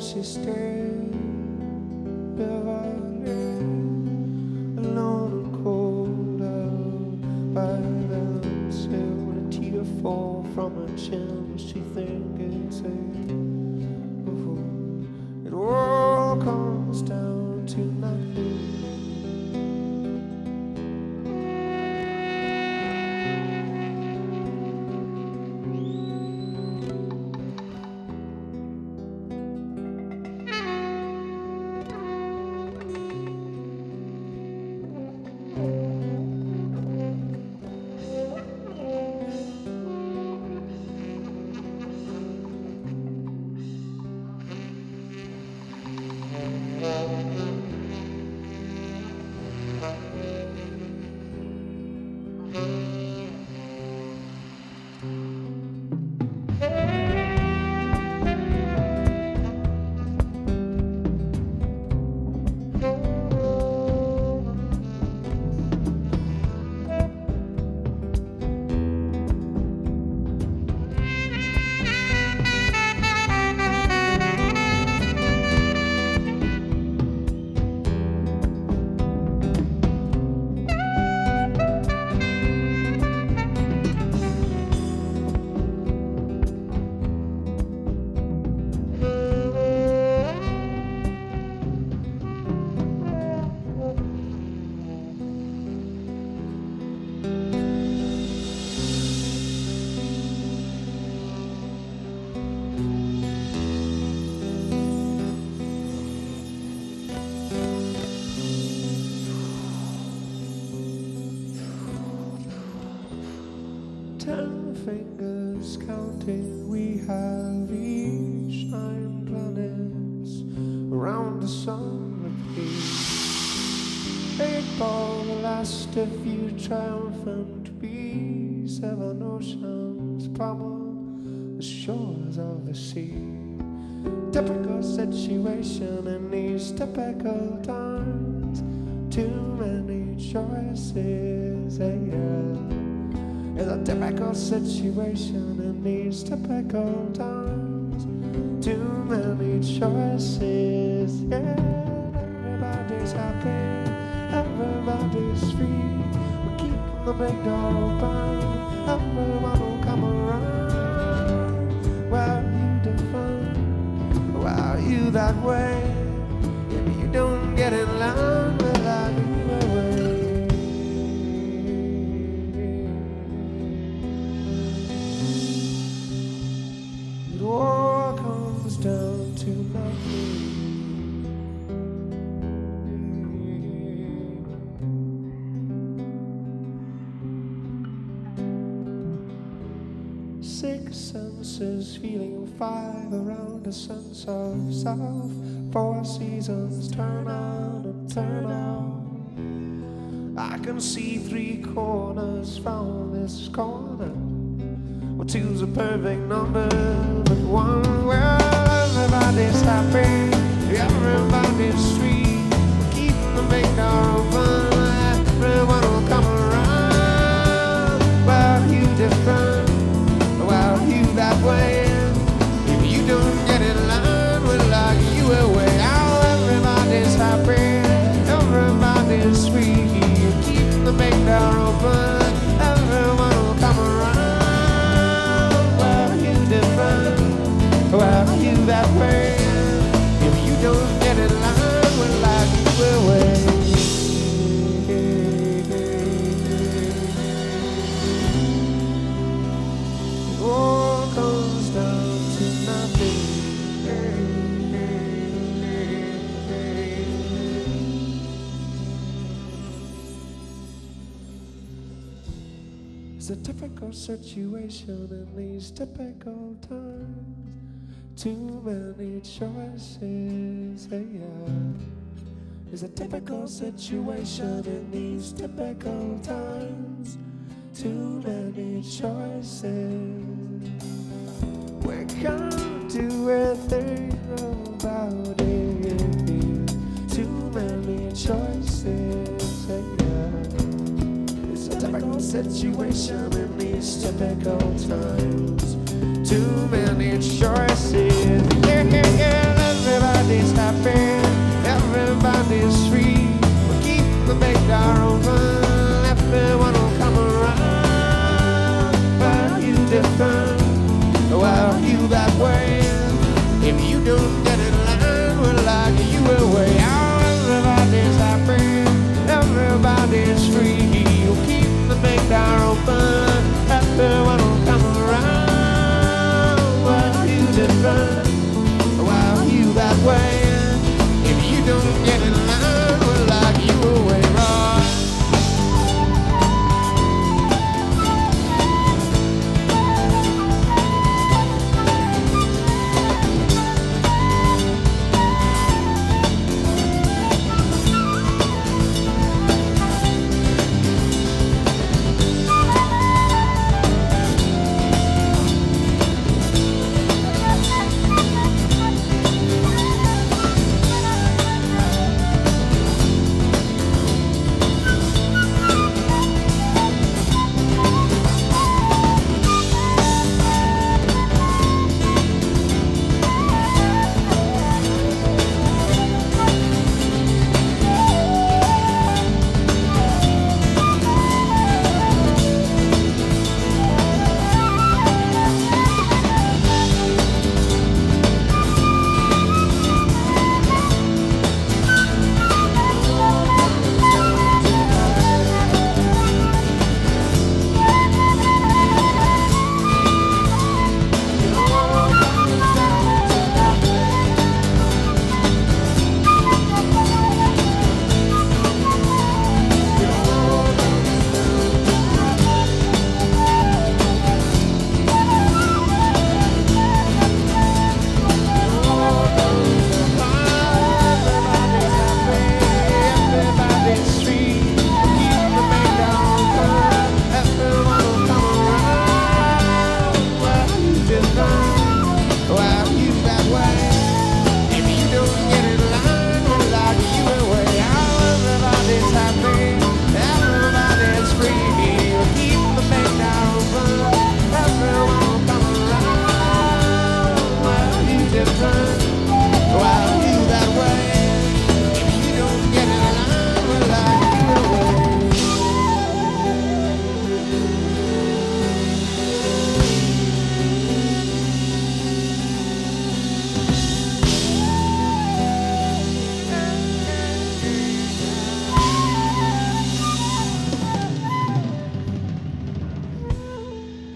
she stayed alone and cold out by themselves. When a tear fall from her chin, she think it's it all comes down to nothing. Fingers counting, we have each 9 planets around the sun repeat. 8 ball, the last of you triumphant bees. 7 oceans pummel the shores of the sea. Typical situation in these typical times. Too many choices, It's a typical situation in these typical times. Too many choices, Everybody's happy, everybody's free. We're keeping the big door open, everyone will come around. Well, you different, well, you that way. If you don't get in line, well, I'll be away. Down to nothing. 6 senses, feeling 5 around a sense of self. 4 seasons, turn on and turn out. I can see 3 corners from this corner. Well, 2's a perfect number, but 1, well, everybody's happy, everybody's free. We're keeping the big door open, everyone will come around. Well, you different, well, you that way. If you don't get in line, we'll lock you away. Oh, everybody's happy, everybody's free. We're keeping the big door open, everyone will come around. Well, you different, well, you that way. If you don't get in line, we'll lock you away. It all comes down to nothing. It's a typical situation in these typical times. Too many choices, It's a typical situation in these typical times. Too many choices. We can't do anything about it. Too many choices, It's a typical situation in these typical times. Too many choices, Everybody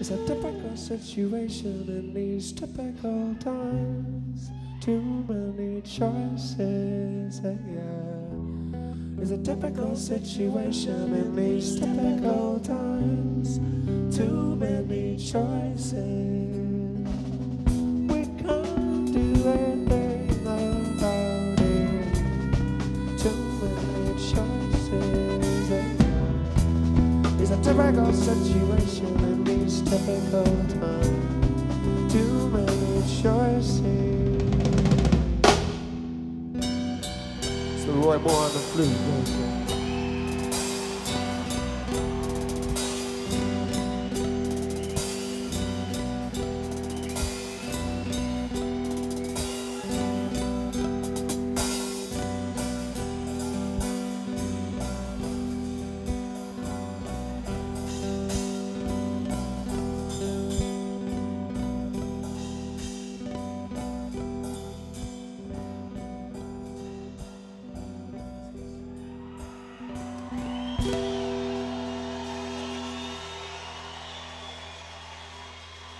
It's a typical situation in these typical times. Too many choices, yeah. It's a typical situation in these typical times. Too many choices. We can't do anything about it. Too many choices, yeah. It's a typical situation in these typical times. Too many choices. It's the Roy Moore on the flute.